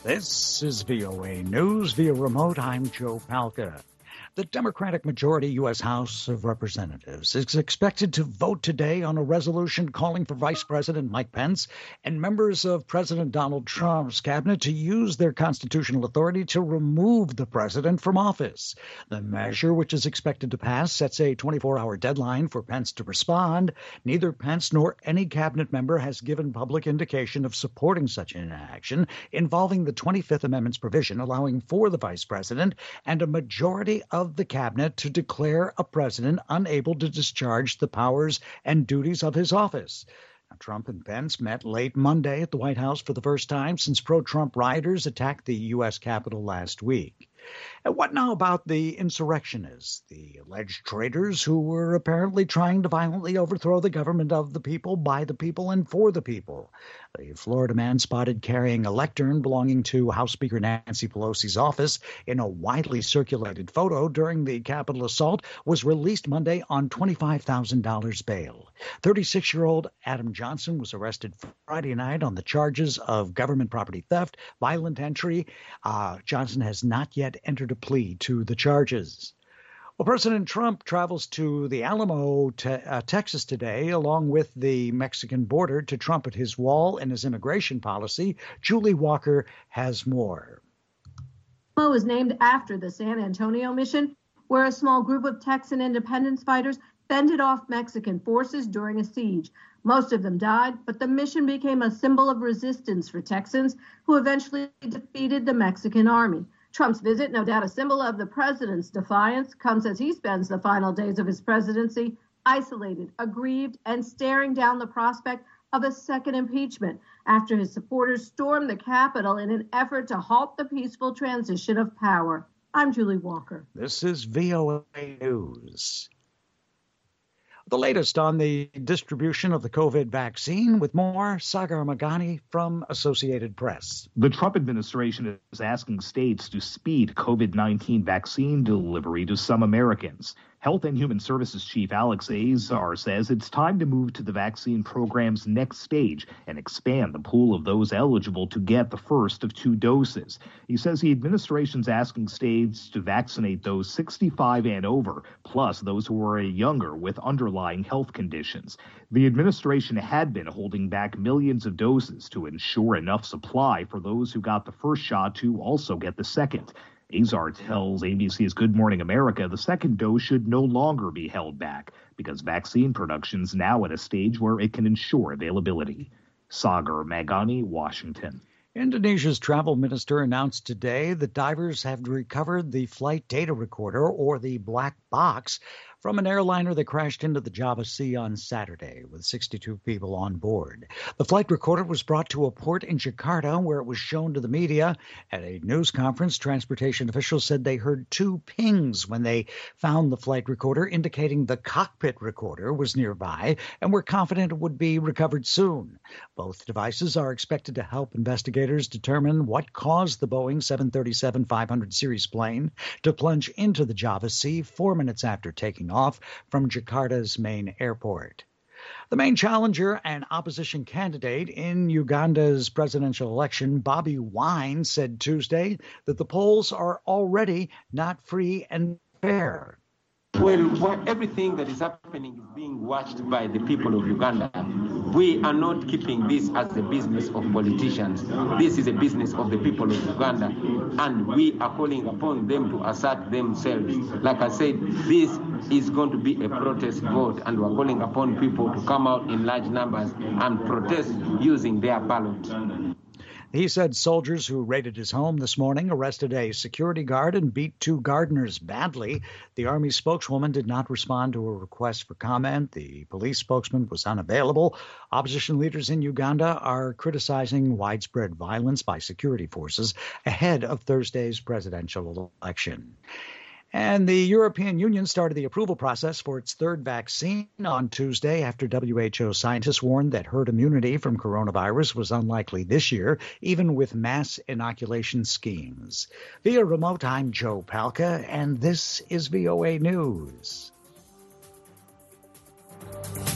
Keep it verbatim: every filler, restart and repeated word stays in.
This is V O A News via remote. I'm Joe Palca. The Democratic majority U S House of Representatives is expected to vote today on a resolution calling for Vice President Mike Pence and members of President Donald Trump's cabinet to use their constitutional authority to remove the president from office. The measure, which is expected to pass, sets a twenty-four hour deadline for Pence to respond. Neither Pence nor any cabinet member has given public indication of supporting such inaction involving the twenty-fifth Amendment's provision allowing for the vice president and a majority of of the cabinet to declare a president unable to discharge the powers and duties of his office. Now, Trump and Pence met late Monday at the White House for the first time since pro-Trump rioters attacked the U S Capitol last week. And what now about the insurrectionists, the alleged traitors who were apparently trying to violently overthrow the government of the people, by the people, and for the people? The Florida man spotted carrying a lectern belonging to House Speaker Nancy Pelosi's office in a widely circulated photo during the Capitol assault was released Monday on twenty-five thousand dollars bail. thirty-six-year-old Adam Johnson was arrested Friday night on the charges of government property theft, violent entry. Uh, Johnson has not yet entered a plea to the charges. Well, President Trump travels to the Alamo, te- uh, Texas today, along with the Mexican border, to trumpet his wall and his immigration policy. Julie Walker has more. Alamo was named after the San Antonio mission, where a small group of Texan independence fighters fended off Mexican forces during a siege. Most of them died, but the mission became a symbol of resistance for Texans, who eventually defeated the Mexican army. Trump's visit, no doubt a symbol of the president's defiance, comes as he spends the final days of his presidency isolated, aggrieved, and staring down the prospect of a second impeachment after his supporters stormed the Capitol in an effort to halt the peaceful transition of power. I'm Julie Walker. This is V O A News. The latest on the distribution of the COVID vaccine with more, Sagar Meghani from Associated Press. The Trump administration is asking states to speed COVID nineteen vaccine delivery to some Americans. Health and Human Services Chief Alex Azar says it's time to move to the vaccine program's next stage and expand the pool of those eligible to get the first of two doses. He says the administration's asking states to vaccinate those sixty-five and over, plus those who are younger with underlying health conditions. The administration had been holding back millions of doses to ensure enough supply for those who got the first shot to also get the second. Azar tells A B C's Good Morning America the second dose should no longer be held back because vaccine production's now at a stage where it can ensure availability. Sagar Meghani, Washington. Indonesia's travel minister announced today that divers have recovered the flight data recorder, or the black box, from an airliner that crashed into the Java Sea on Saturday with sixty-two people on board. The flight recorder was brought to a port in Jakarta where it was shown to the media. At a news conference, transportation officials said they heard two pings when they found the flight recorder, indicating the cockpit recorder was nearby and were confident it would be recovered soon. Both devices are expected to help investigators determine what caused the Boeing seven thirty-seven five hundred series plane to plunge into the Java Sea four minutes after taking off from Jakarta's main airport. The main challenger and opposition candidate in Uganda's presidential election, Bobi Wine, said Tuesday that the polls are already not free and fair. Well, well, everything that is happening is being watched by the people of Uganda. We are not keeping this as a business of politicians. This is a business of the people of Uganda, and we are calling upon them to assert themselves. Like I said, this is going to be a protest vote, and we're calling upon people to come out in large numbers and protest using their ballot. He said soldiers who raided his home this morning arrested a security guard and beat two gardeners badly. The Army spokeswoman did not respond to a request for comment. The police spokesman was unavailable. Opposition leaders in Uganda are criticizing widespread violence by security forces ahead of Thursday's presidential election. And the European Union started the approval process for its third vaccine on Tuesday after W H O scientists warned that herd immunity from coronavirus was unlikely this year, even with mass inoculation schemes. Via remote, I'm Joe Palca, and this is V O A News.